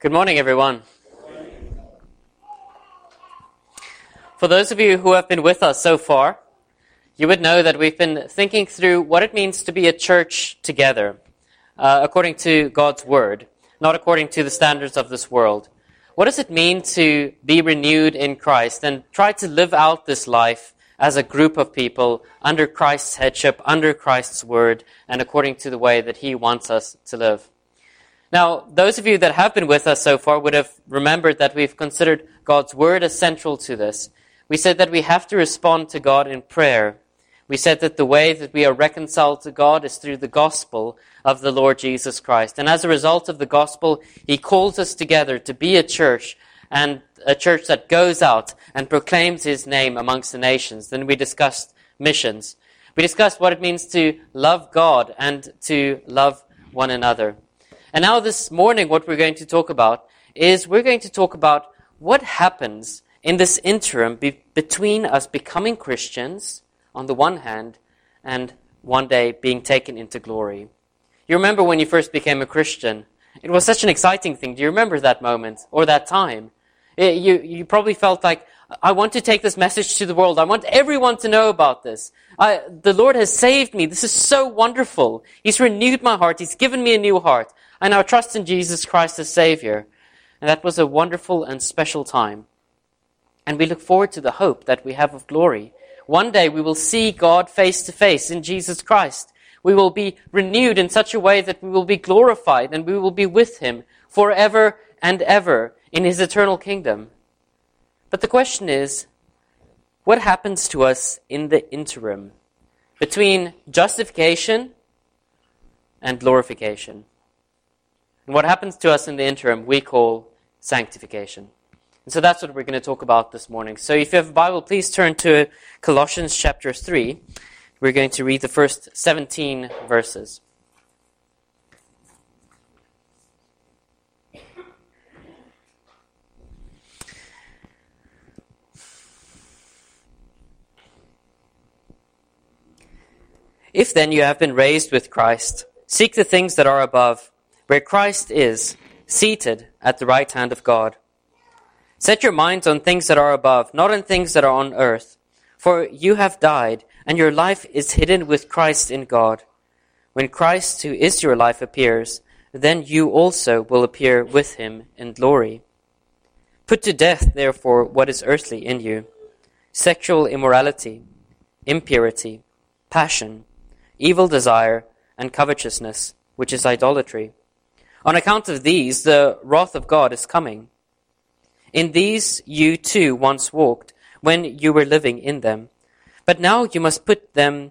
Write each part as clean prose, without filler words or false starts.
Good morning, everyone. For those of you who have been with us so far, you would know that we've been thinking through what it means to be a church together, according to God's Word, not according to the standards of this world. What does it mean to be renewed in Christ and try to live out this life as a group of people under Christ's headship, under Christ's Word, and according to the way that He wants us to live? Now, those of you that have been with us so far would have remembered that we've considered God's Word as central to this. We said that we have to respond to God in prayer. We said that the way that we are reconciled to God is through the gospel of the Lord Jesus Christ. And as a result of the gospel, He calls us together to be a church, and a church that goes out and proclaims His name amongst the nations. Then we discussed missions. We discussed what it means to love God and to love one another. And now this morning, what we're going to talk about is we're going to talk about what happens in this interim between us becoming Christians, on the one hand, and one day being taken into glory. You remember when you first became a Christian? It was such an exciting thing. Do you remember that moment or that time? You probably felt like, I want to take this message to the world. I want everyone to know about this. The Lord has saved me. This is so wonderful. He's renewed my heart. He's given me a new heart. I now trust in Jesus Christ as Savior. And that was a wonderful and special time. And we look forward to the hope that we have of glory. One day we will see God face to face in Jesus Christ. We will be renewed in such a way that we will be glorified and we will be with Him forever and ever in His eternal kingdom. But the question is, what happens to us in the interim between justification and glorification? And what happens to us in the interim we call sanctification. And so that's what we're going to talk about this morning. So if you have a Bible, please turn to Colossians chapter 3. We're going to read the first 17 verses. If then you have been raised with Christ, seek the things that are above, where Christ is, seated at the right hand of God. Set your minds on things that are above, not on things that are on earth. For you have died, and your life is hidden with Christ in God. When Christ, who is your life, appears, then you also will appear with Him in glory. Put to death, therefore, what is earthly in you: sexual immorality, impurity, passion, evil desire, and covetousness, which is idolatry. On account of these, the wrath of God is coming. In these you too once walked, when you were living in them. But now you must put them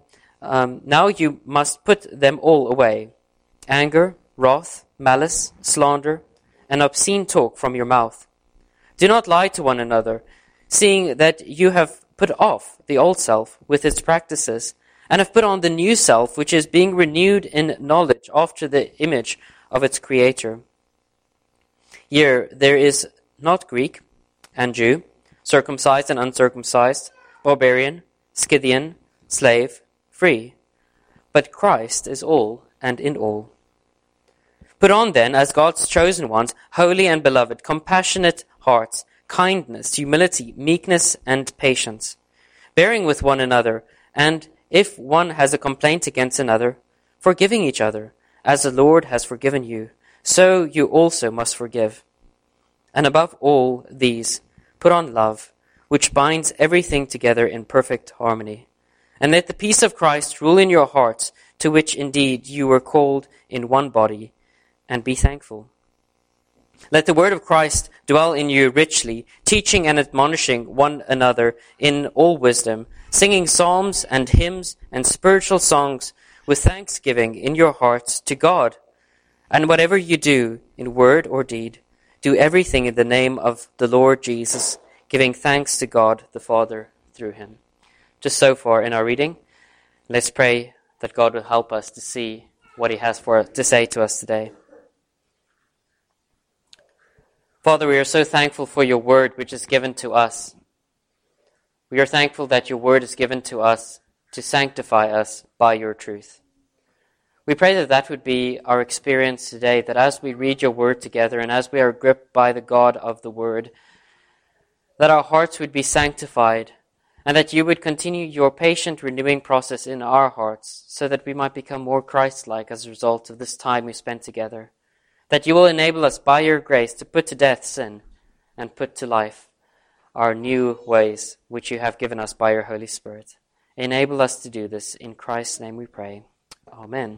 all away: anger, wrath, malice, slander, and obscene talk from your mouth. Do not lie to one another, seeing that you have put off the old self with its practices, and have put on the new self, which is being renewed in knowledge after the image of its creator. Here there is not Greek and Jew, circumcised and uncircumcised, barbarian, Scythian, slave, free. But Christ is all and in all. Put on then, as God's chosen ones, holy and beloved, compassionate hearts, kindness, humility, meekness, and patience, bearing with one another, and if one has a complaint against another, forgiving each other, as the Lord has forgiven you, so you also must forgive. And above all these, put on love, which binds everything together in perfect harmony. And let the peace of Christ rule in your hearts, to which indeed you were called in one body, and be thankful. Let the word of Christ dwell in you richly, teaching and admonishing one another in all wisdom, singing psalms and hymns and spiritual songs with thanksgiving in your hearts to God. And whatever you do, in word or deed, do everything in the name of the Lord Jesus, giving thanks to God the Father through Him. Just so far in our reading, let's pray that God will help us to see what He has to say to us today. Father, we are so thankful for your word which is given to us. We are thankful that your word is given to us to sanctify us by your truth. We pray that that would be our experience today, that as we read your word together and as we are gripped by the God of the word, that our hearts would be sanctified and that you would continue your patient renewing process in our hearts so that we might become more Christ-like as a result of this time we spent together. That you will enable us by your grace to put to death sin and put to life our new ways which you have given us by your Holy Spirit. Enable us to do this. In Christ's name we pray. Amen.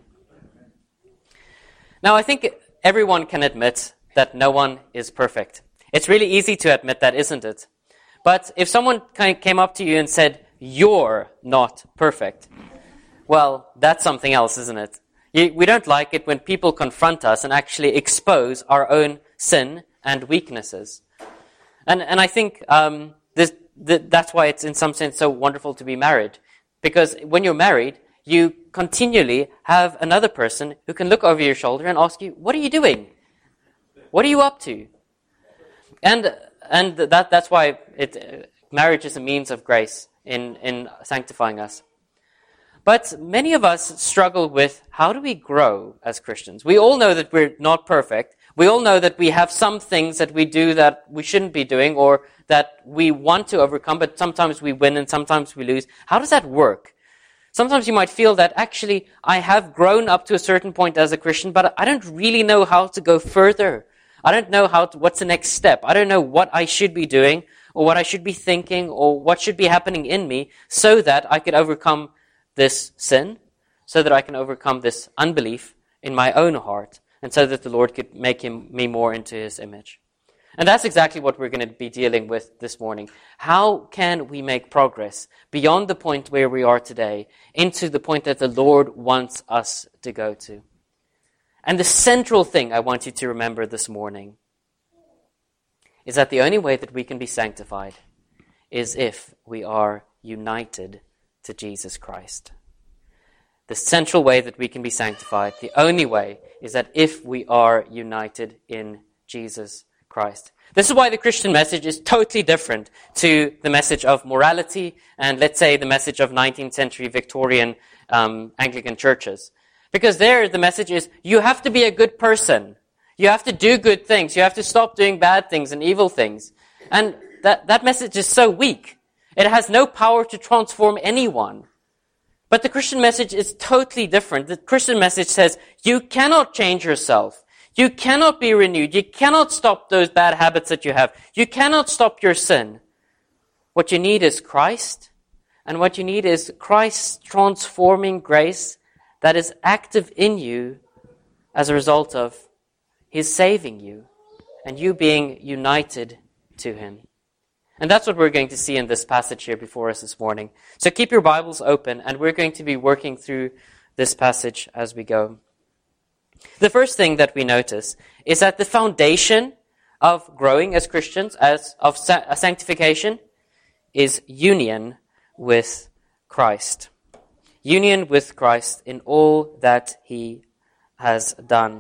Now, I think everyone can admit that no one is perfect. It's really easy to admit that, isn't it? But if someone came up to you and said, "You're not perfect," well, that's something else, isn't it? We don't like it when people confront us and actually expose our own sin and weaknesses. And I think that's why it's in some sense so wonderful to be married. Because when you're married, you continually have another person who can look over your shoulder and ask you, "What are you doing? What are you up to?" And that's why marriage is a means of grace in sanctifying us. But many of us struggle with, how do we grow as Christians? We all know that we're not perfect. We all know that we have some things that we do that we shouldn't be doing or that we want to overcome, but sometimes we win and sometimes we lose. How does that work? Sometimes you might feel that actually I have grown up to a certain point as a Christian, but I don't really know how to go further. I don't know what's the next step. I don't know what I should be doing or what I should be thinking or what should be happening in me so that I could overcome this sin, so that I can overcome this unbelief in my own heart, and so that the Lord could make me more into his image. And that's exactly what we're going to be dealing with this morning. How can we make progress beyond the point where we are today into the point that the Lord wants us to go to? And the central thing I want you to remember this morning is that the only way that we can be sanctified is if we are united to Jesus Christ. The central way that we can be sanctified, the only way, is that if we are united in Jesus Christ. This is why the Christian message is totally different to the message of morality and, let's say, the message of 19th century Victorian Anglican churches. Because there, the message is, you have to be a good person. You have to do good things. You have to stop doing bad things and evil things. And that message is so weak. It has no power to transform anyone. But the Christian message is totally different. The Christian message says, you cannot change yourself. You cannot be renewed. You cannot stop those bad habits that you have. You cannot stop your sin. What you need is Christ. And what you need is Christ's transforming grace that is active in you as a result of his saving you and you being united to him. And that's what we're going to see in this passage here before us this morning. So keep your Bibles open, and we're going to be working through this passage as we go. The first thing that we notice is that the foundation of growing as Christians, of sanctification, is union with Christ. Union with Christ in all that he has done.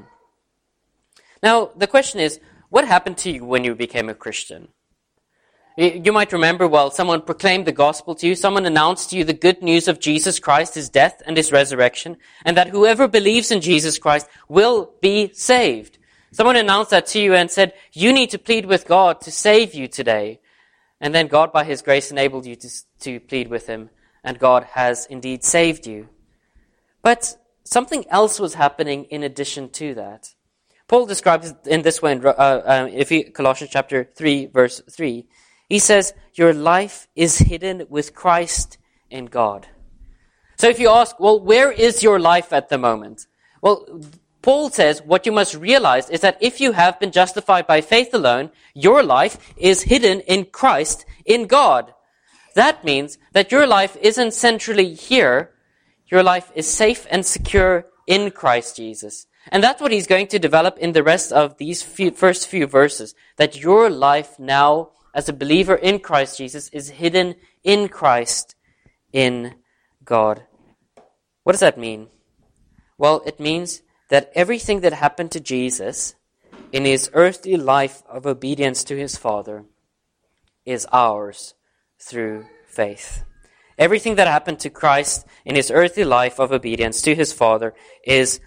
Now, the question is, what happened to you when you became a Christian? You might remember, someone proclaimed the gospel to you, someone announced to you the good news of Jesus Christ, his death and his resurrection, and that whoever believes in Jesus Christ will be saved. Someone announced that to you and said, you need to plead with God to save you today. And then God, by his grace, enabled you to plead with him, and God has indeed saved you. But something else was happening in addition to that. Paul describes it in this way in Colossians chapter 3, verse 3. He says, your life is hidden with Christ in God. So if you ask, where is your life at the moment? Well, Paul says what you must realize is that if you have been justified by faith alone, your life is hidden in Christ in God. That means that your life isn't centrally here. Your life is safe and secure in Christ Jesus. And that's what he's going to develop in the rest of these first few verses, that your life now as a believer in Christ Jesus is hidden in Christ in God. What does that mean? Well, it means that everything that happened to Jesus in his earthly life of obedience to his Father is ours through faith. Everything that happened to Christ in his earthly life of obedience to his Father is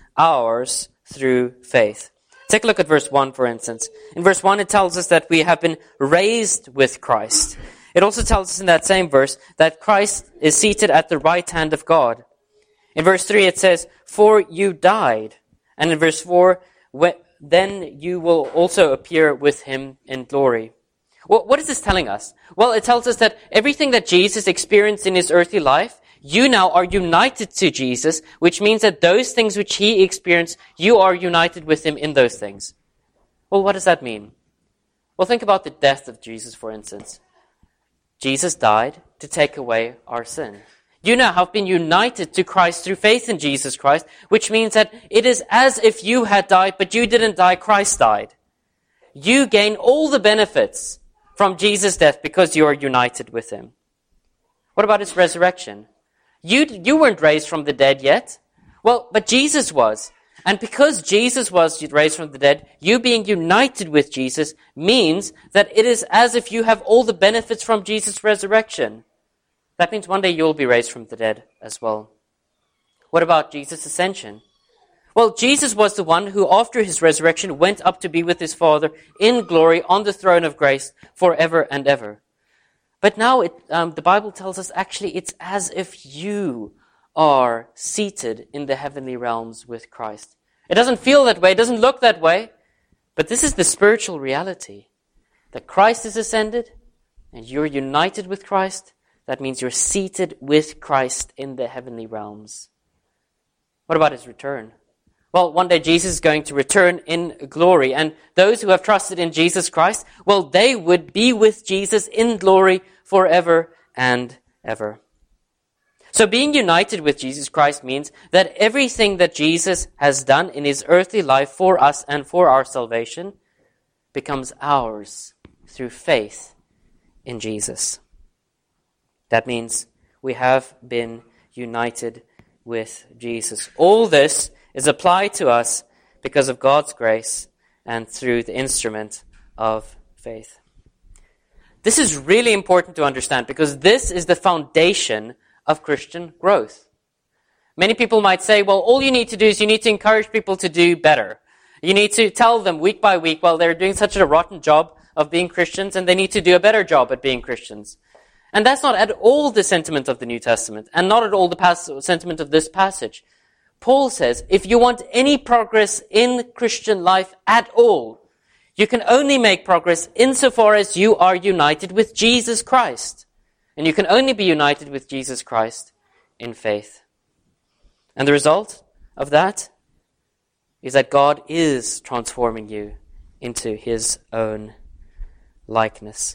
ours through faith. Take a look at verse 1, for instance. In verse 1, it tells us that we have been raised with Christ. It also tells us in that same verse that Christ is seated at the right hand of God. In verse 3, it says, "For you died." And in verse 4, "Then you will also appear with him in glory." Well, what is this telling us? Well, it tells us that everything that Jesus experienced in his earthly life, you now are united to Jesus, which means that those things which he experienced, you are united with him in those things. Well, what does that mean? Well, think about the death of Jesus, for instance. Jesus died to take away our sin. You now have been united to Christ through faith in Jesus Christ, which means that it is as if you had died, but you didn't die, Christ died. You gain all the benefits from Jesus' death because you are united with him. What about his resurrection? You weren't raised from the dead yet. Well, but Jesus was. And because Jesus was raised from the dead, you being united with Jesus means that it is as if you have all the benefits from Jesus' resurrection. That means one day you'll be raised from the dead as well. What about Jesus' ascension? Well, Jesus was the one who, after his resurrection, went up to be with his Father in glory on the throne of grace forever and ever. But now the Bible tells us actually it's as if you are seated in the heavenly realms with Christ. It doesn't feel that way, it doesn't look that way, but this is the spiritual reality. That Christ is ascended and you're united with Christ. That means you're seated with Christ in the heavenly realms. What about his return? Well, one day Jesus is going to return in glory, and those who have trusted in Jesus Christ, well, they would be with Jesus in glory forever and ever. So being united with Jesus Christ means that everything that Jesus has done in his earthly life for us and for our salvation becomes ours through faith in Jesus. That means we have been united with Jesus. All this is applied to us because of God's grace and through the instrument of faith. This is really important to understand because this is the foundation of Christian growth. Many people might say, well, all you need to do is you need to encourage people to do better. You need to tell them week by week, well, they're doing such a rotten job of being Christians and they need to do a better job at being Christians. And that's not at all the sentiment of the New Testament and not at all the sentiment of this passage. Paul says, if you want any progress in Christian life at all, you can only make progress insofar as you are united with Jesus Christ. And you can only be united with Jesus Christ in faith. And the result of that is that God is transforming you into his own likeness.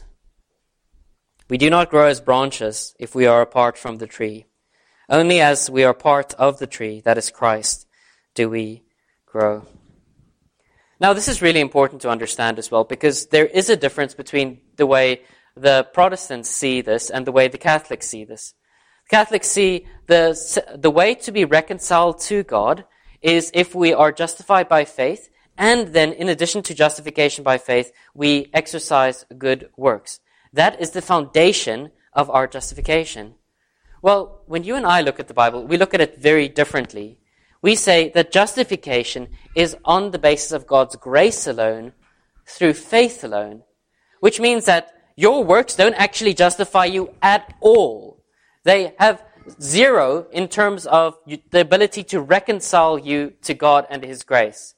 We do not grow as branches if we are apart from the tree. Only as we are part of the tree, that is Christ, do we grow. Now, this is really important to understand as well, because there is a difference between the way the Protestants see this and the way the Catholics see this. Catholics see the way to be reconciled to God is if we are justified by faith, and then in addition to justification by faith, we exercise good works. That is the foundation of our justification. Well, when you and I look at the Bible, we look at it very differently. We say that justification is on the basis of God's grace alone, through faith alone, which means that your works don't actually justify you at all. They have zero in terms of the ability to reconcile you to God and his grace.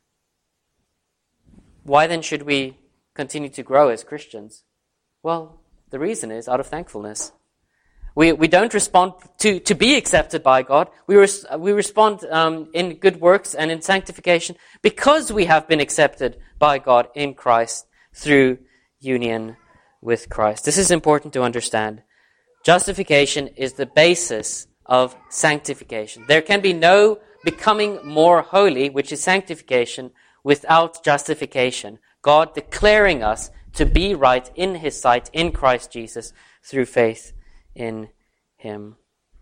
Why then should we continue to grow as Christians? Well, the reason is out of thankfulness. We don't respond to be accepted by God. We respond in good works and in sanctification because we have been accepted by God in Christ through union with Christ. This is important to understand. Justification is the basis of sanctification. There can be no becoming more holy, which is sanctification, without justification. God declaring us to be right in his sight in Christ Jesus through faith in him.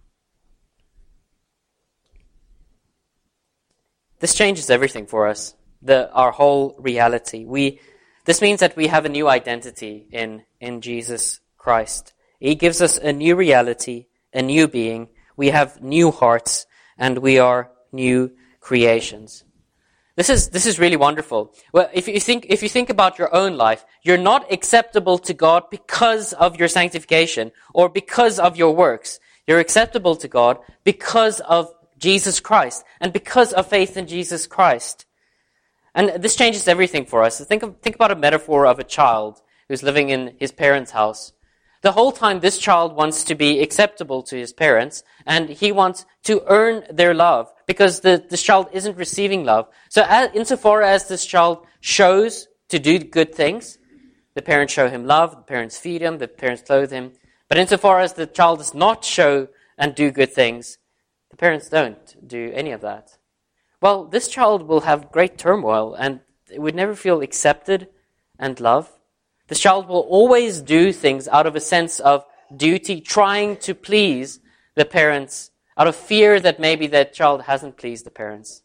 This changes everything for us, our whole reality. This means that we have a new identity in Jesus Christ. He gives us a new reality, a new being. We have new hearts, and we are new creations. This is really wonderful. Well, if you think about your own life, you're not acceptable to God because of your sanctification or because of your works. You're acceptable to God because of Jesus Christ and because of faith in Jesus Christ. And this changes everything for us. Think about a metaphor of a child who's living in his parents' house. The whole time this child wants to be acceptable to his parents, and he wants to earn their love because this child isn't receiving love. So insofar as this child shows to do good things, the parents show him love, the parents feed him, the parents clothe him. But insofar as the child does not show and do good things, the parents don't do any of that. Well, this child will have great turmoil and it would never feel accepted and loved. This child will always do things out of a sense of duty, trying to please the parents, out of fear that maybe that child hasn't pleased the parents.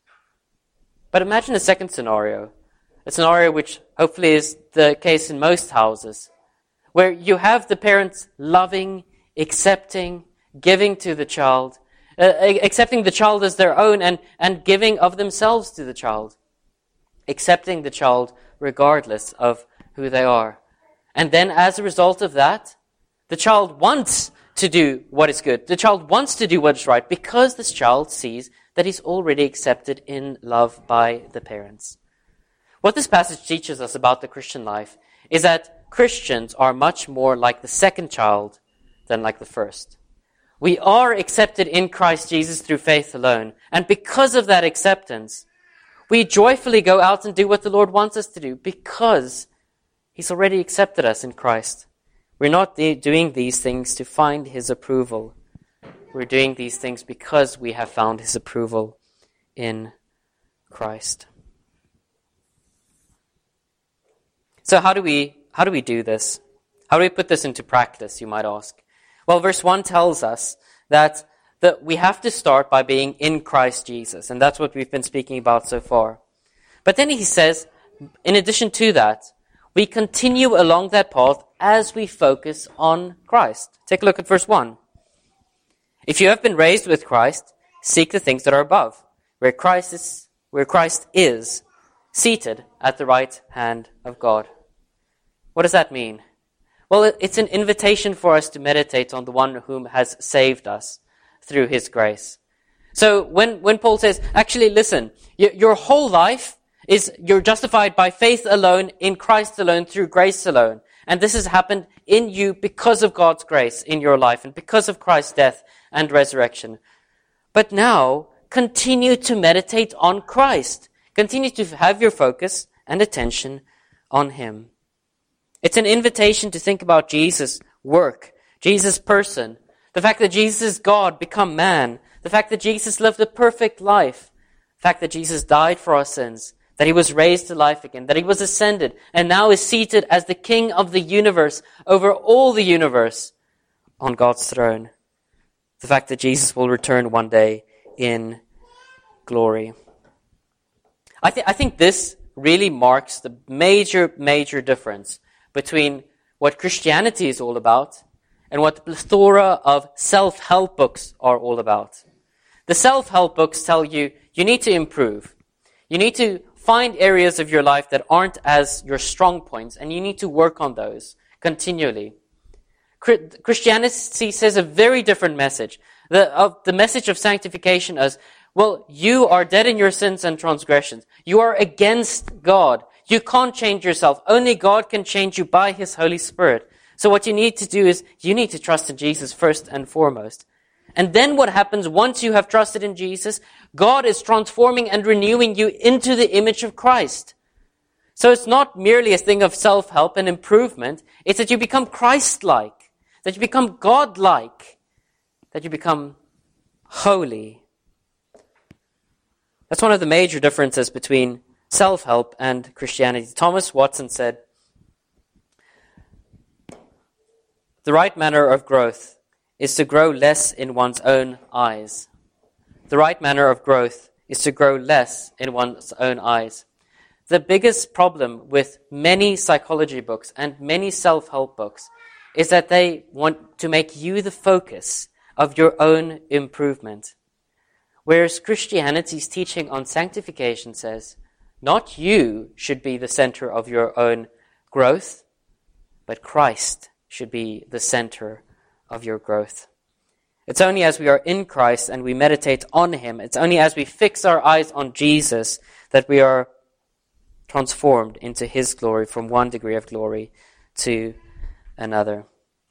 But imagine a second scenario, a scenario which hopefully is the case in most houses, where you have the parents loving, accepting, giving to the child, accepting the child as their own and giving of themselves to the child, accepting the child regardless of who they are. And then as a result of that, the child wants to do what is good. The child wants to do what is right because this child sees that he's already accepted in love by the parents. What this passage teaches us about the Christian life is that Christians are much more like the second child than like the first. We are accepted in Christ Jesus through faith alone. And because of that acceptance, we joyfully go out and do what the Lord wants us to do because He's already accepted us in Christ. We're not doing these things to find His approval. We're doing these things because we have found His approval in Christ. So how do we do this? How do we put this into practice, you might ask? Well, verse 1 tells us that we have to start by being in Christ Jesus, and that's what we've been speaking about so far. But then he says, in addition to that, we continue along that path as we focus on Christ. Take a look at verse 1. If you have been raised with Christ, seek the things that are above, where Christ is seated at the right hand of God. What does that mean? Well, it's an invitation for us to meditate on the one whom has saved us through His grace. So when Paul says, actually listen, your whole life you're justified by faith alone, in Christ alone, through grace alone. And this has happened in you because of God's grace in your life and because of Christ's death and resurrection. But now, continue to meditate on Christ. Continue to have your focus and attention on Him. It's an invitation to think about Jesus' work, Jesus' person, the fact that Jesus is God, become man, the fact that Jesus lived a perfect life, the fact that Jesus died for our sins, that He was raised to life again, that He was ascended, and now is seated as the King of the universe, over all the universe, on God's throne. The fact that Jesus will return one day in glory. I think this really marks the major difference between what Christianity is all about and what the plethora of self-help books are all about. The self-help books tell you need to improve. You need to find areas of your life that aren't as your strong points, and you need to work on those continually. Christianity says a very different message. The message of sanctification is, well, you are dead in your sins and transgressions. You are against God. You can't change yourself. Only God can change you by His Holy Spirit. So what you need to do is, you need to trust in Jesus first and foremost. And then what happens once you have trusted in Jesus? God is transforming and renewing you into the image of Christ. So it's not merely a thing of self-help and improvement. It's that you become Christ-like, that you become God-like, that you become holy. That's one of the major differences between self-help and Christianity. Thomas Watson said, "The right manner of growth is to grow less in one's own eyes." The right manner of growth is to grow less in one's own eyes. The biggest problem with many psychology books and many self-help books is that they want to make you the focus of your own improvement. Whereas Christianity's teaching on sanctification says, not you should be the center of your own growth, but Christ should be the center of your growth. It's only as we are in Christ and we meditate on Him, it's only as we fix our eyes on Jesus that we are transformed into His glory from one degree of glory to another.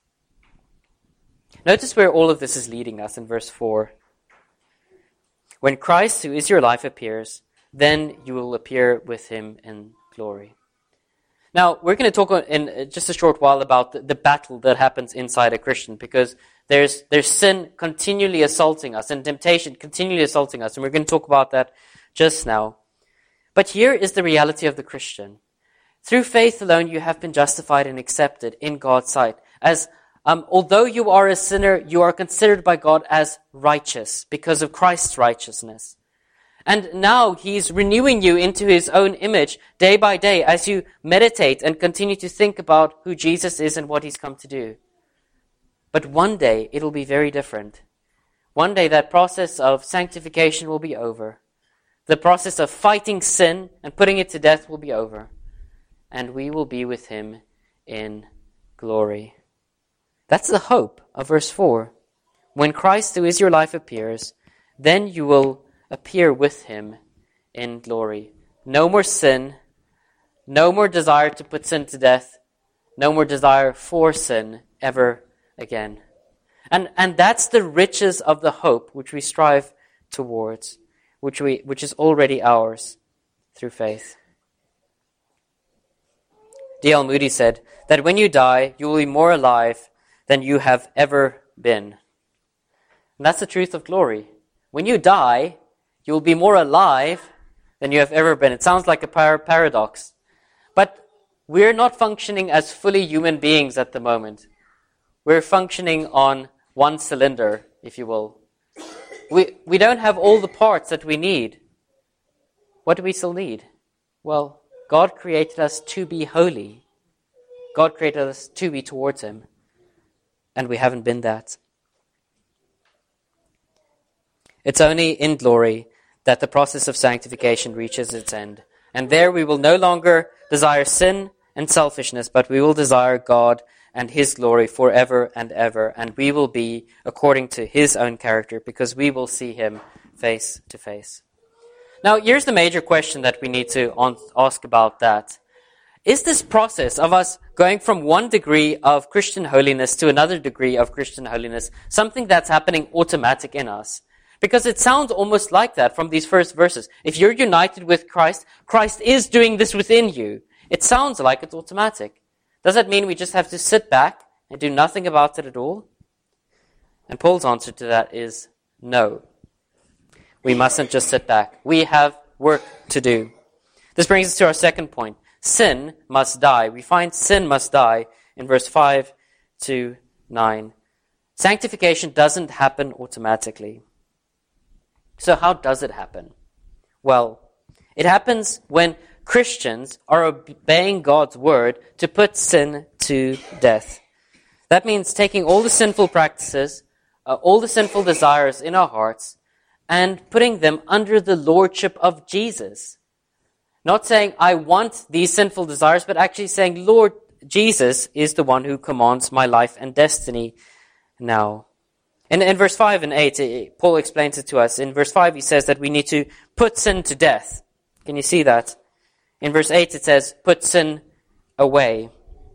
Notice where all of this is leading us in verse 4. When Christ, who is your life, appears, then you will appear with Him in glory. Now, we're going to talk in just a short while about the battle that happens inside a Christian, because there's sin continually assaulting us and temptation continually assaulting us, and we're going to talk about that just now. But here is the reality of the Christian. Through faith alone, you have been justified and accepted in God's sight. As although you are a sinner, you are considered by God as righteous because of Christ's righteousness. And now He's renewing you into His own image day by day as you meditate and continue to think about who Jesus is and what He's come to do. But one day it'll be very different. One day that process of sanctification will be over. The process of fighting sin and putting it to death will be over. And we will be with Him in glory. That's the hope of verse 4. When Christ, who is your life, appears, then you will appear with Him in glory. No more sin, no more desire to put sin to death, no more desire for sin ever again. And that's the riches of the hope which we strive towards, which is already ours through faith. D.L. Moody said that when you die, you will be more alive than you have ever been. And that's the truth of glory. When you die, you will be more alive than you have ever been. It sounds like a paradox. But we're not functioning as fully human beings at the moment. We're functioning on one cylinder, if you will. We don't have all the parts that we need. What do we still need? Well, God created us to be holy. God created us to be towards Him. And we haven't been that. It's only in glory that the process of sanctification reaches its end. And there we will no longer desire sin and selfishness, but we will desire God and His glory forever and ever. And we will be according to His own character, because we will see Him face to face. Now, here's the major question that we need to ask about that. Is this process of us going from one degree of Christian holiness to another degree of Christian holiness something that's happening automatic in us? Because it sounds almost like that from these first verses. If you're united with Christ, Christ is doing this within you. It sounds like it's automatic. Does that mean we just have to sit back and do nothing about it at all? And Paul's answer to that is no. We mustn't just sit back. We have work to do. This brings us to our second point. Sin must die. We find sin must die in verse 5 to 9. Sanctification doesn't happen automatically. So how does it happen? Well, it happens when Christians are obeying God's word to put sin to death. That means taking all the sinful practices, all the sinful desires in our hearts, and putting them under the lordship of Jesus. Not saying, I want these sinful desires, but actually saying, Lord, Jesus is the one who commands my life and destiny now. In verse 5 and 8, Paul explains it to us. In verse 5, he says that we need to put sin to death. Can you see that? In verse 8, it says, put sin away.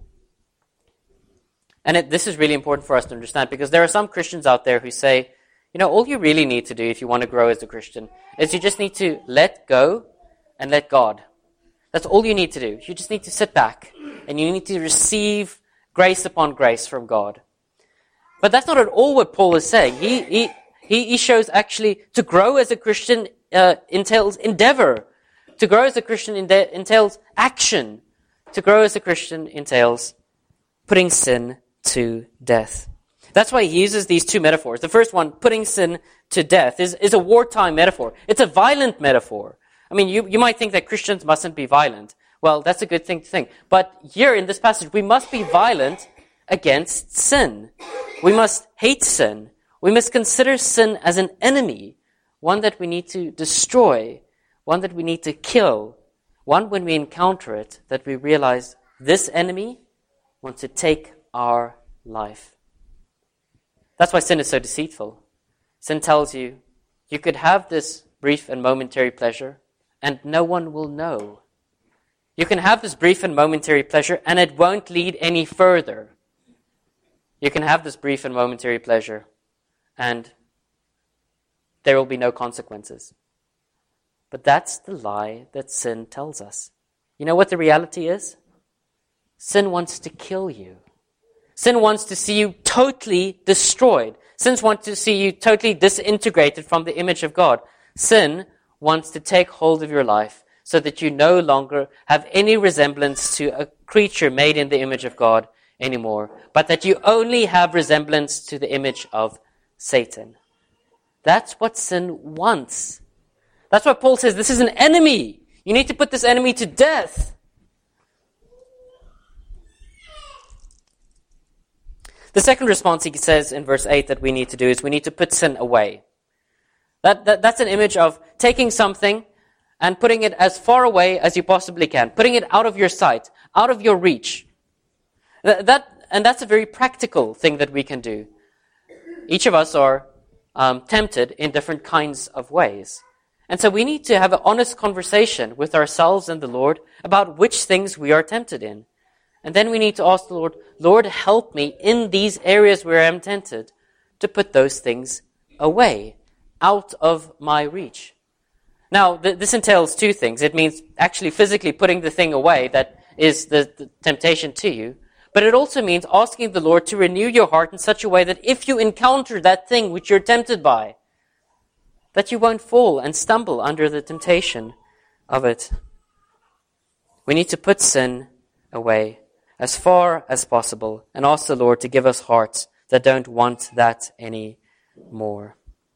And this is really important for us to understand, because there are some Christians out there who say, all you really need to do if you want to grow as a Christian is you just need to let go and let God. That's all you need to do. You just need to sit back and you need to receive grace upon grace from God. But that's not at all what Paul is saying. He shows actually to grow as a Christian entails endeavor. To grow as a Christian entails action. To grow as a Christian entails putting sin to death. That's why he uses these two metaphors. The first one, putting sin to death, is a wartime metaphor. It's a violent metaphor. I mean, you might think that Christians mustn't be violent. Well, that's a good thing to think. But here in this passage, we must be violent against sin. We must hate sin. We must consider sin as an enemy. one that we need to destroy, one that we need to kill, one when we encounter it that we realize this enemy wants to take our life. That's why sin is so deceitful. Sin tells you, you could have this brief and momentary pleasure, and no one will know. You can have this brief and momentary pleasure, and it won't lead any further. You can have this brief and momentary pleasure, and there will be no consequences. But that's the lie that sin tells us. You know what the reality is? Sin wants to kill you. Sin wants to see you totally destroyed. Sin wants to see you totally disintegrated from the image of God. Sin wants to take hold of your life so that you no longer have any resemblance to a creature made in the image of God anymore, but that you only have resemblance to the image of Satan. That's what sin wants. That's why Paul says this is an enemy. You need to put this enemy to death. The second response he says in verse 8 that we need to do is we need to put sin away. That's an image of taking something and putting it as far away as you possibly can, putting it out of your sight, out of your reach. And that's a very practical thing that we can do. Each of us are tempted in different kinds of ways. And so we need to have an honest conversation with ourselves and the Lord about which things we are tempted in. And then we need to ask the Lord, Lord, help me in these areas where I am tempted to put those things away, out of my reach. Now, this entails two things. It means actually physically putting the thing away that is the temptation to you. But it also means asking the Lord to renew your heart in such a way that if you encounter that thing which you're tempted by, that you won't fall and stumble under the temptation of it. We need to put sin away as far as possible and ask the Lord to give us hearts that don't want that anymore.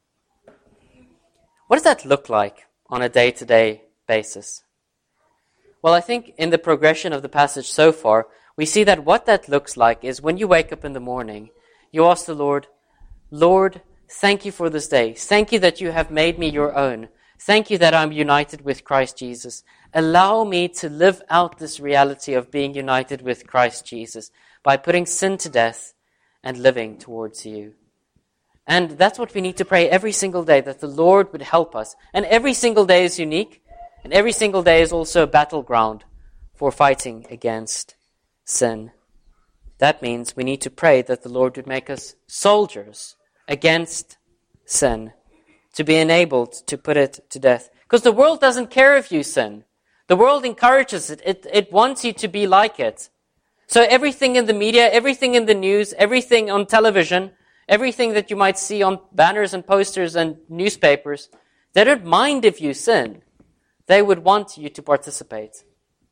What does that look like on a day-to-day basis? Well, I think in the progression of the passage so far, we see that what that looks like is when you wake up in the morning, you ask the Lord, Lord, thank you for this day. Thank you that you have made me your own. Thank you that I'm united with Christ Jesus. Allow me to live out this reality of being united with Christ Jesus by putting sin to death and living towards you. And that's what we need to pray every single day, that the Lord would help us. And every single day is unique, and every single day is also a battleground for fighting against sin. That means we need to pray that the Lord would make us soldiers against sin, to be enabled to put it to death. Because the world doesn't care if you sin. The world encourages it. It wants you to be like it. So everything in the media, everything in the news, everything on television, everything that you might see on banners and posters and newspapers, they don't mind if you sin. They would want you to participate.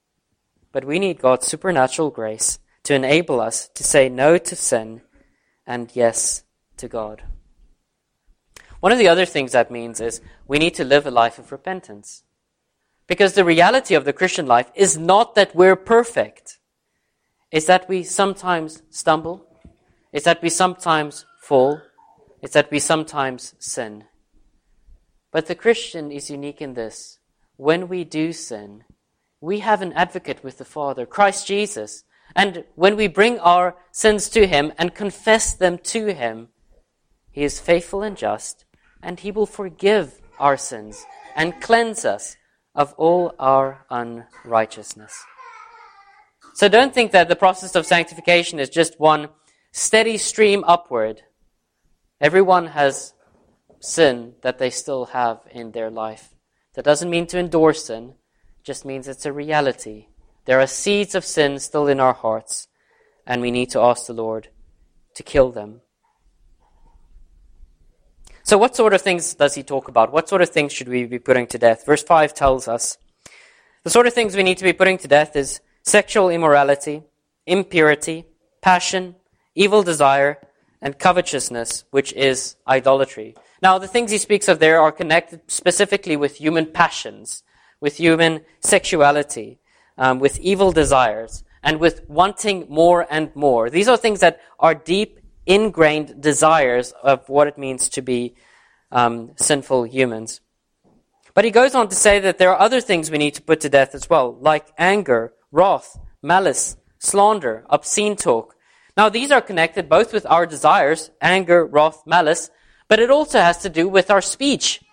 But we need God's supernatural grace to enable us to say no to sin and yes to God. One of the other things that means is we need to live a life of repentance. Because the reality of the Christian life is not that we're perfect. It's that we sometimes stumble. It's that we sometimes fall. It's that we sometimes sin. But the Christian is unique in this. When we do sin, we have an advocate with the Father, Christ Jesus. And when we bring our sins to Him and confess them to Him, He is faithful and just, and He will forgive our sins and cleanse us of all our unrighteousness. So don't think that the process of sanctification is just one steady stream upward. Everyone has sin that they still have in their life. That doesn't mean to endorse sin, it just means it's a reality. There are seeds of sin still in our hearts, and we need to ask the Lord to kill them. So what sort of things does he talk about? What sort of things should we be putting to death? Verse 5 tells us the sort of things we need to be putting to death is sexual immorality, impurity, passion, evil desire, and covetousness, which is idolatry. Now, the things he speaks of there are connected specifically with human passions, with human sexuality, with evil desires, and with wanting more and more. These are things that are deep, ingrained desires of what it means to be sinful humans. But he goes on to say that there are other things we need to put to death as well, like anger, wrath, malice, slander, obscene talk. Now, these are connected both with our desires, anger, wrath, malice, but it also has to do with our speech.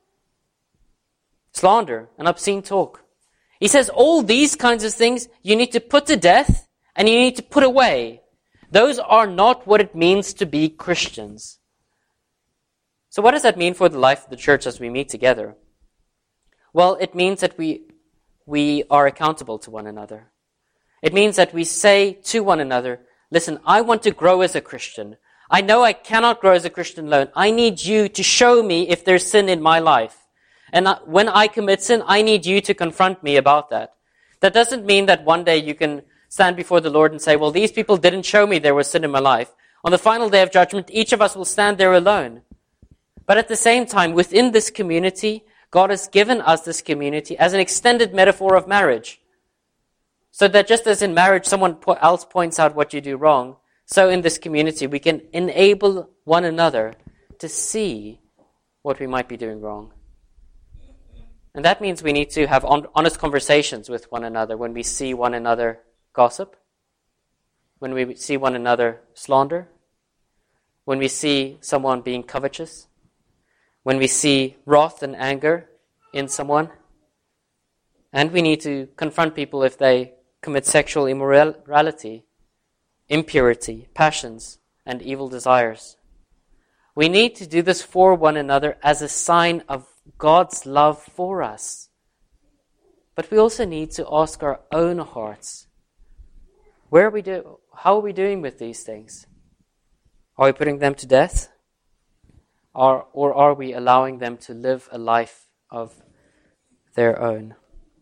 Slander and obscene talk. He says all these kinds of things you need to put to death and you need to put away. Those are not what it means to be Christians. So what does that mean for the life of the church as we meet together? Well, it means that we are accountable to one another. It means that we say to one another, listen, I want to grow as a Christian. I know I cannot grow as a Christian alone. I need you to show me if there's sin in my life. And when I commit sin, I need you to confront me about that. That doesn't mean that one day you can stand before the Lord and say, well, these people didn't show me there was sin in my life. On the final day of judgment, each of us will stand there alone. But at the same time, within this community, God has given us this community as an extended metaphor of marriage. So that just as in marriage, someone else points out what you do wrong, so in this community, we can enable one another to see what we might be doing wrong. And that means we need to have honest conversations with one another when we see one another gossip, when we see one another slander, when we see someone being covetous, when we see wrath and anger in someone. And we need to confront people if they commit sexual immorality, impurity, passions, and evil desires. We need to do this for one another as a sign of God's love for us. But we also need to ask our own hearts, how are we doing with these things? Are we putting them to death? Or are we allowing them to live a life of their own?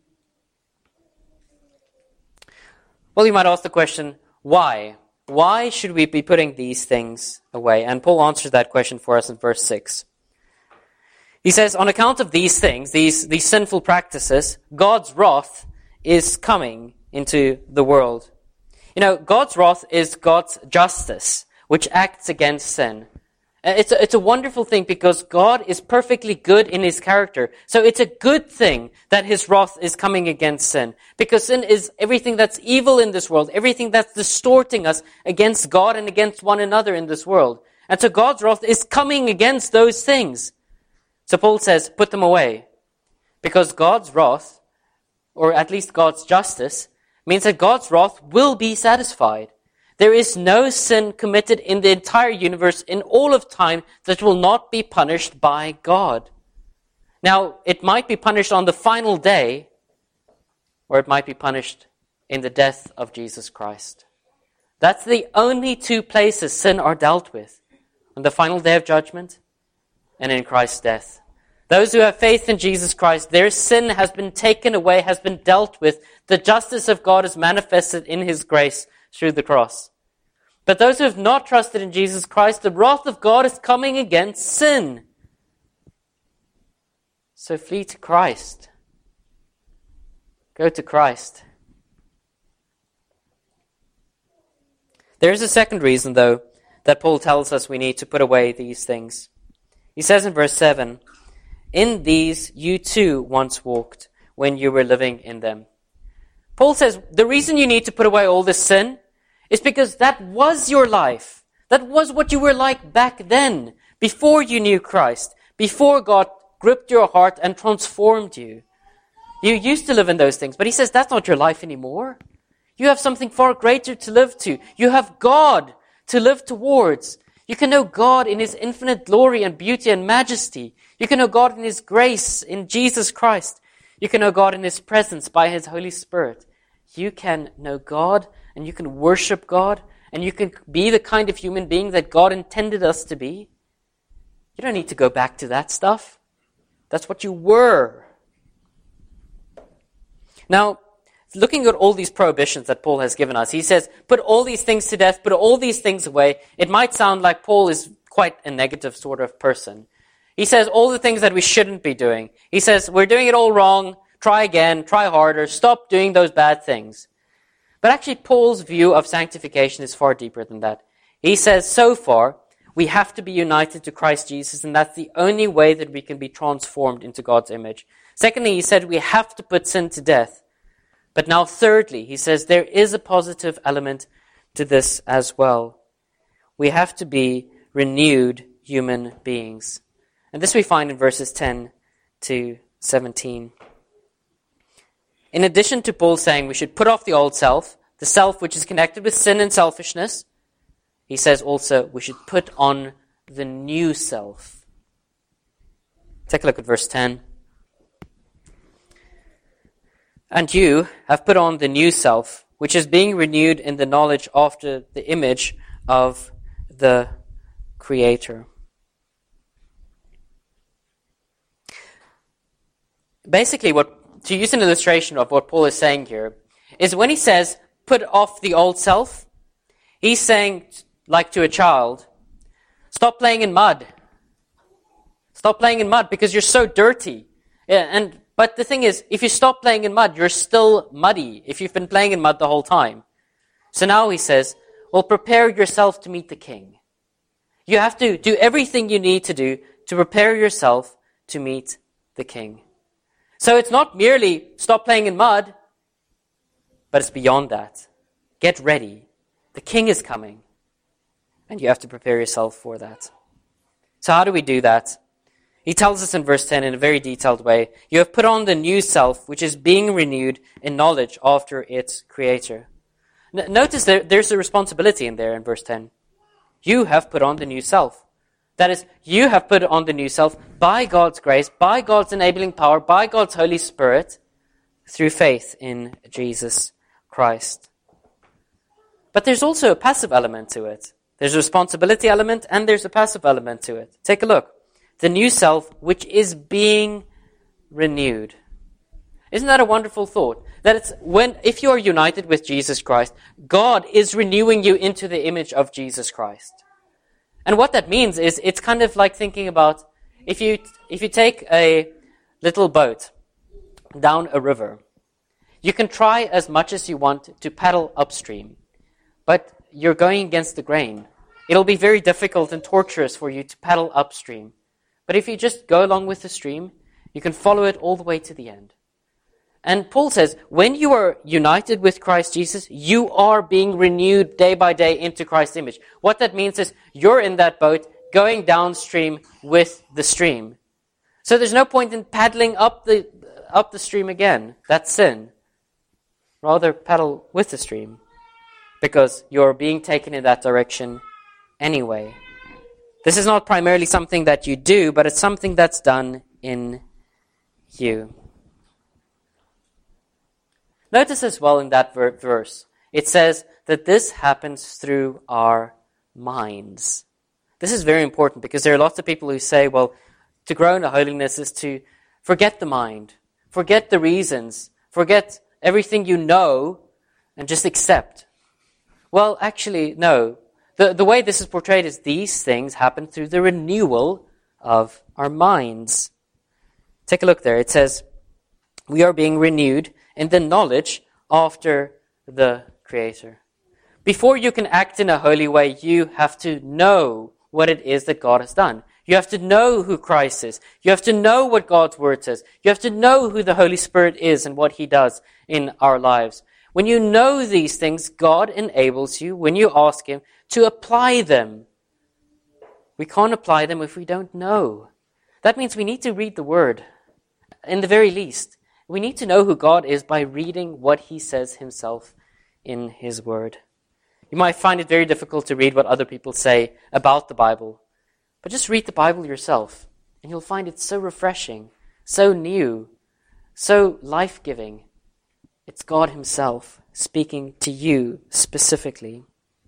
Well, you might ask the question, why? Why should we be putting these things away? And Paul answers that question for us in verse 6. He says, on account of these things, these sinful practices, God's wrath is coming into the world. You know, God's wrath is God's justice, which acts against sin. It's a wonderful thing because God is perfectly good in His character. So it's a good thing that His wrath is coming against sin. Because sin is everything that's evil in this world, everything that's distorting us against God and against one another in this world. And so God's wrath is coming against those things. So Paul says, put them away. Because God's wrath, or at least God's justice, means that God's wrath will be satisfied. There is no sin committed in the entire universe, in all of time, that will not be punished by God. Now, it might be punished on the final day, or it might be punished in the death of Jesus Christ. That's the only two places sin are dealt with, on the final day of judgment and in Christ's death. Those who have faith in Jesus Christ, their sin has been taken away, has been dealt with. The justice of God is manifested in His grace through the cross. But those who have not trusted in Jesus Christ, the wrath of God is coming against sin. So flee to Christ. Go to Christ. There is a second reason, though, that Paul tells us we need to put away these things. He says in verse 7, in these you too once walked when you were living in them. Paul says the reason you need to put away all this sin is because that was your life. That was what you were like back then, before you knew Christ, before God gripped your heart and transformed you. You used to live in those things, but he says that's not your life anymore. You have something far greater to live to. You have God to live towards. You can know God in His infinite glory and beauty and majesty. You can know God in His grace in Jesus Christ. You can know God in His presence by His Holy Spirit. You can know God and you can worship God and you can be the kind of human being that God intended us to be. You don't need to go back to that stuff. That's what you were. Now, looking at all these prohibitions that Paul has given us, he says, put all these things to death, put all these things away. It might sound like Paul is quite a negative sort of person. He says all the things that we shouldn't be doing. He says, we're doing it all wrong. Try again, try harder, stop doing those bad things. But actually, Paul's view of sanctification is far deeper than that. He says, so far, We have to be united to Christ Jesus, and that's the only way that we can be transformed into God's image. Secondly, he said we have to put sin to death. But now thirdly, he says there is a positive element to this as well. We have to be renewed human beings. And this we find in verses 10 to 17. In addition to Paul saying we should put off the old self, the self which is connected with sin and selfishness, he says also we should put on the new self. Take a look at verse 10. And you have put on the new self, which is being renewed in the knowledge after the image of the Creator. Basically, to use an illustration of what Paul is saying here, is when he says, put off the old self, he's saying, like to a child, stop playing in mud. Stop playing in mud because you're so dirty. But the thing is, if you stop playing in mud, you're still muddy if you've been playing in mud the whole time. So now he says, well, prepare yourself to meet the King. You have to do everything you need to do to prepare yourself to meet the King. So it's not merely stop playing in mud, but it's beyond that. Get ready. The King is coming. And you have to prepare yourself for that. So how do we do that? He tells us in verse 10 in a very detailed way, you have put on the new self, which is being renewed in knowledge after its Creator. Notice there's a responsibility in there in verse 10. You have put on the new self. That is, you have put on the new self by God's grace, by God's enabling power, by God's Holy Spirit, through faith in Jesus Christ. But there's also a passive element to it. There's a responsibility element and there's a passive element to it. Take a look. The new self, which is being renewed. Isn't that a wonderful thought? That if you are united with Jesus Christ, God is renewing you into the image of Jesus Christ. And what that means is, it's kind of like thinking about, if you take a little boat down a river, you can try as much as you want to paddle upstream, but you're going against the grain. It'll be very difficult and torturous for you to paddle upstream. But if you just go along with the stream, you can follow it all the way to the end. And Paul says, when you are united with Christ Jesus, you are being renewed day by day into Christ's image. What that means is you're in that boat going downstream with the stream. So there's no point in paddling up the stream again. That's sin. Rather paddle with the stream because you're being taken in that direction anyway. This is not primarily something that you do, but it's something that's done in you. Notice as well in that verse, it says that this happens through our minds. This is very important because there are lots of people who say, well, to grow in holiness is to forget the mind, forget the reasons, forget everything you know, and just accept. Well, actually, no. The way this is portrayed is these things happen through the renewal of our minds. Take a look there. It says, we are being renewed in the knowledge after the Creator. Before you can act in a holy way, you have to know what it is that God has done. You have to know who Christ is. You have to know what God's Word says. You have to know who the Holy Spirit is and what He does in our lives. When you know these things, God enables you, when you ask Him, to apply them. We can't apply them if we don't know. That means we need to read the Word. In the very least, we need to know who God is by reading what He says Himself in His Word. You might find it very difficult to read what other people say about the Bible, but just read the Bible yourself, and you'll find it so refreshing, so new, so life-giving. It's God Himself speaking to you specifically.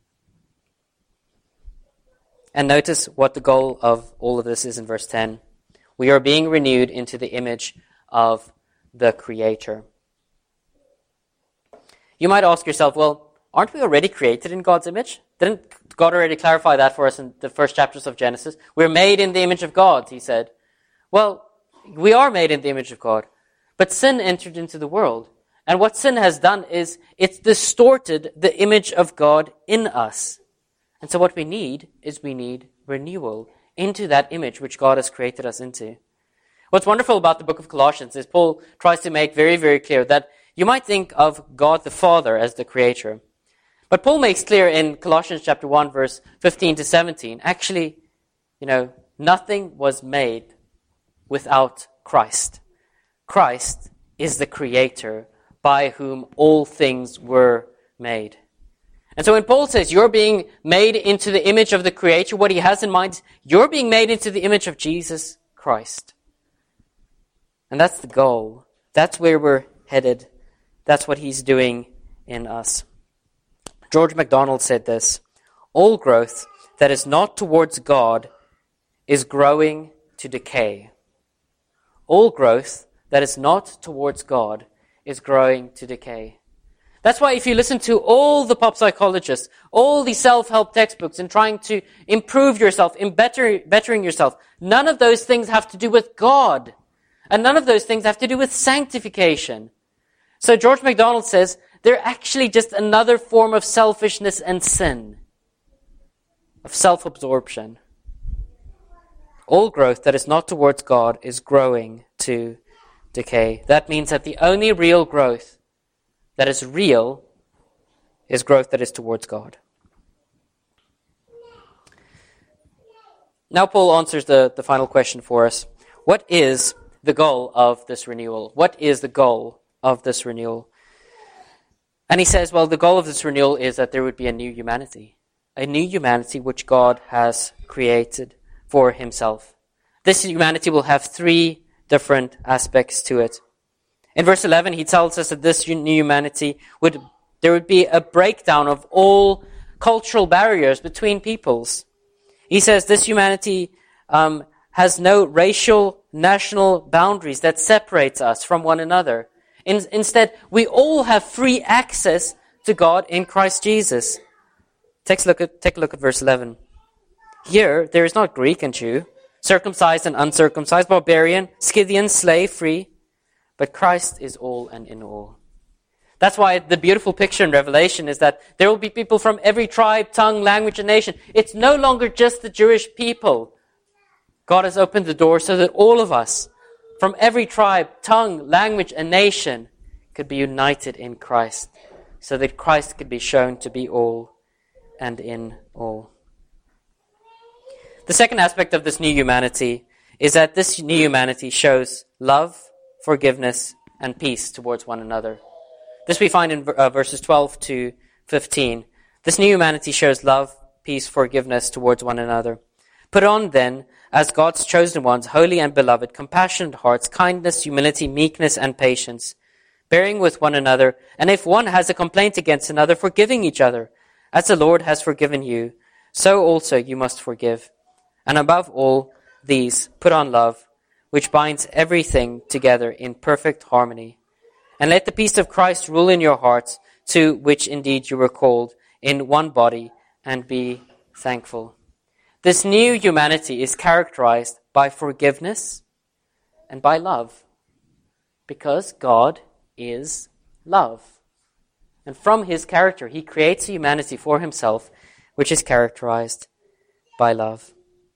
And notice what the goal of all of this is in verse 10. We are being renewed into the image of the Creator. You might ask yourself, well, aren't we already created in God's image? Didn't God already clarify that for us in the first chapters of Genesis? We're made in the image of God, He said. Well, we are made in the image of God, but sin entered into the world. And what sin has done is it's distorted the image of God in us. And so what we need renewal into that image which God has created us into. What's wonderful about the book of Colossians is Paul tries to make very, very clear that you might think of God the Father as the creator. But Paul makes clear in Colossians chapter 1, verse 15 to 17, actually, nothing was made without Christ. Christ is the creator by whom all things were made. And so when Paul says you're being made into the image of the creator, what he has in mind is you're being made into the image of Jesus Christ. And that's the goal. That's where we're headed. That's what he's doing in us. George MacDonald said this: all growth that is not towards God is growing to decay. All growth that is not towards God is growing to decay. That's why if you listen to all the pop psychologists, all the self-help textbooks and trying to improve yourself, in bettering yourself, none of those things have to do with God. And none of those things have to do with sanctification. So George MacDonald says, they're actually just another form of selfishness and sin, of self-absorption. All growth that is not towards God is growing to decay. That means that the only real growth that is real is growth that is towards God. Now Paul answers the final question for us. What is the goal of this renewal? What is the goal of this renewal? And he says, well, the goal of this renewal is that there would be a new humanity which God has created for himself. This humanity will have three different aspects to it. In verse 11, he tells us that this new humanity there would be a breakdown of all cultural barriers between peoples. He says this humanity has no racial, national boundaries that separates us from one another. Instead, we all have free access to God in Christ Jesus. Take a look at verse 11. Here, there is not Greek and Jew, circumcised and uncircumcised, barbarian, Scythian, slave, free, but Christ is all and in all. That's why the beautiful picture in Revelation is that there will be people from every tribe, tongue, language, and nation. It's no longer just the Jewish people. God has opened the door so that all of us, from every tribe, tongue, language, and nation, could be united in Christ, so that Christ could be shown to be all and in all. The second aspect of this new humanity is that this new humanity shows love, forgiveness, and peace towards one another. This we find in verses 12 to 15. This new humanity shows love, peace, forgiveness towards one another. Put on then, as God's chosen ones, holy and beloved, compassionate hearts, kindness, humility, meekness, and patience, bearing with one another, and if one has a complaint against another, forgiving each other. As the Lord has forgiven you, so also you must forgive. And above all these, put on love, which binds everything together in perfect harmony. And let the peace of Christ rule in your hearts, to which indeed you were called, in one body, and be thankful. This new humanity is characterized by forgiveness and by love, because God is love. And from his character, he creates a humanity for himself, which is characterized by love.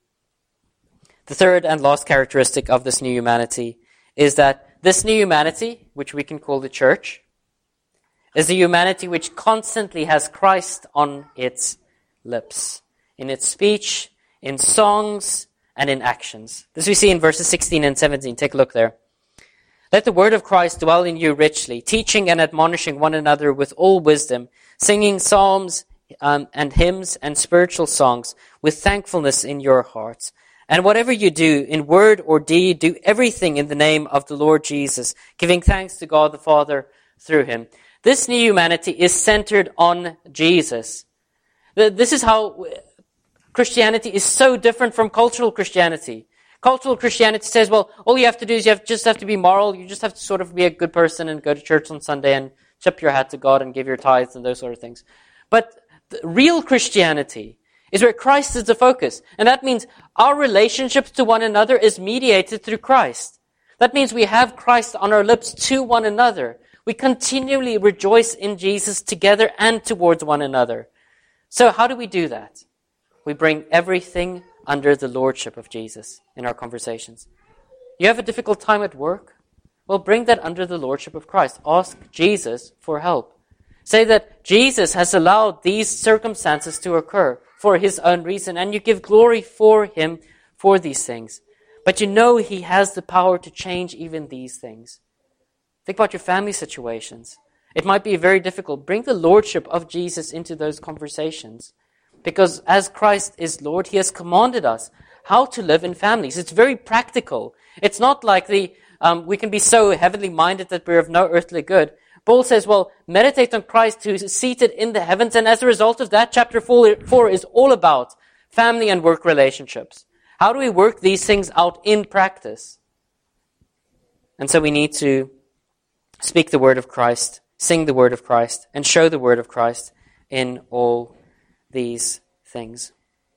The third and last characteristic of this new humanity is that this new humanity, which we can call the church, is a humanity which constantly has Christ on its lips, in its speech, in songs, and in actions. This we see in verses 16 and 17. Take a look there. Let the word of Christ dwell in you richly, teaching and admonishing one another with all wisdom, singing psalms and hymns and spiritual songs with thankfulness in your hearts. And whatever you do, in word or deed, do everything in the name of the Lord Jesus, giving thanks to God the Father through him. This new humanity is centered on Jesus. This is how Christianity is so different from cultural Christianity. Cultural Christianity says, well, all you have to do is just have to be moral. You just have to sort of be a good person and go to church on Sunday and tip your hat to God and give your tithes and those sort of things. But the real Christianity is where Christ is the focus. And that means our relationships to one another is mediated through Christ. That means we have Christ on our lips to one another. We continually rejoice in Jesus together and towards one another. So how do we do that? We bring everything under the lordship of Jesus in our conversations. You have a difficult time at work? Well, bring that under the lordship of Christ. Ask Jesus for help. Say that Jesus has allowed these circumstances to occur for his own reason, and you give glory for him for these things. But you know he has the power to change even these things. Think about your family situations. It might be very difficult. Bring the lordship of Jesus into those conversations. Because as Christ is Lord, he has commanded us how to live in families. It's very practical. It's not like we can be so heavenly minded that we're of no earthly good. Paul says, well, meditate on Christ who is seated in the heavens. And as a result of that, chapter 4 is all about family and work relationships. How do we work these things out in practice? And so we need to speak the word of Christ, sing the word of Christ, and show the word of Christ in all these things.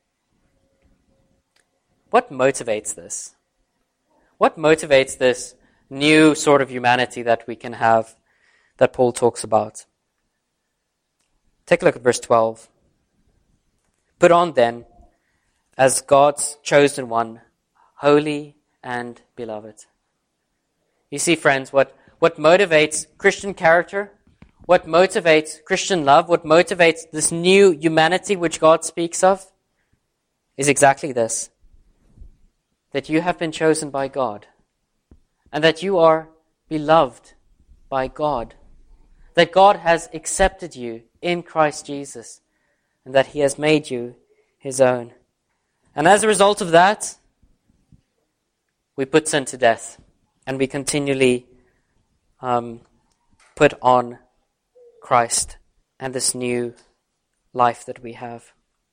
What motivates this? What motivates this new sort of humanity that we can have, that Paul talks about? Take a look at verse 12. Put on then, as God's chosen one, holy and beloved. You see, friends, what motivates Christian character, what motivates Christian love, what motivates this new humanity which God speaks of, is exactly this: that you have been chosen by God, and that you are beloved by God, that God has accepted you in Christ Jesus, and that he has made you his own. And as a result of that, we put sin to death, and we continually put on Christ and this new life that we have.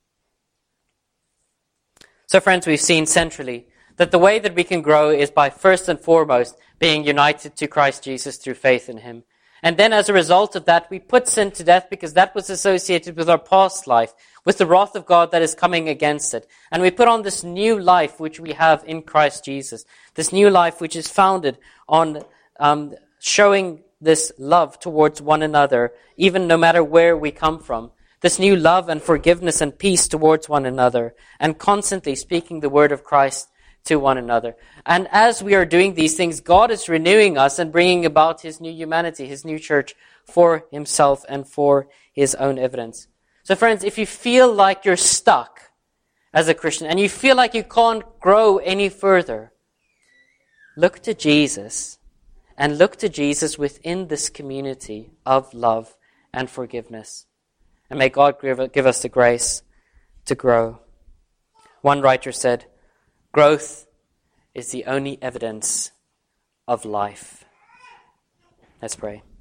So friends, we've seen centrally that the way that we can grow is by first and foremost being united to Christ Jesus through faith in him. And then as a result of that, we put sin to death because that was associated with our past life, with the wrath of God that is coming against it. And we put on this new life which we have in Christ Jesus, this new life which is founded on showing this love towards one another, even no matter where we come from. This new love and forgiveness and peace towards one another, and constantly speaking the word of Christ to one another. And as we are doing these things, God is renewing us and bringing about his new humanity, his new church, for himself and for his own evidence. So friends, if you feel like you're stuck as a Christian and you feel like you can't grow any further, look to Jesus, and look to Jesus within this community of love and forgiveness. And may God give us the grace to grow. One writer said, growth is the only evidence of life. Let's pray.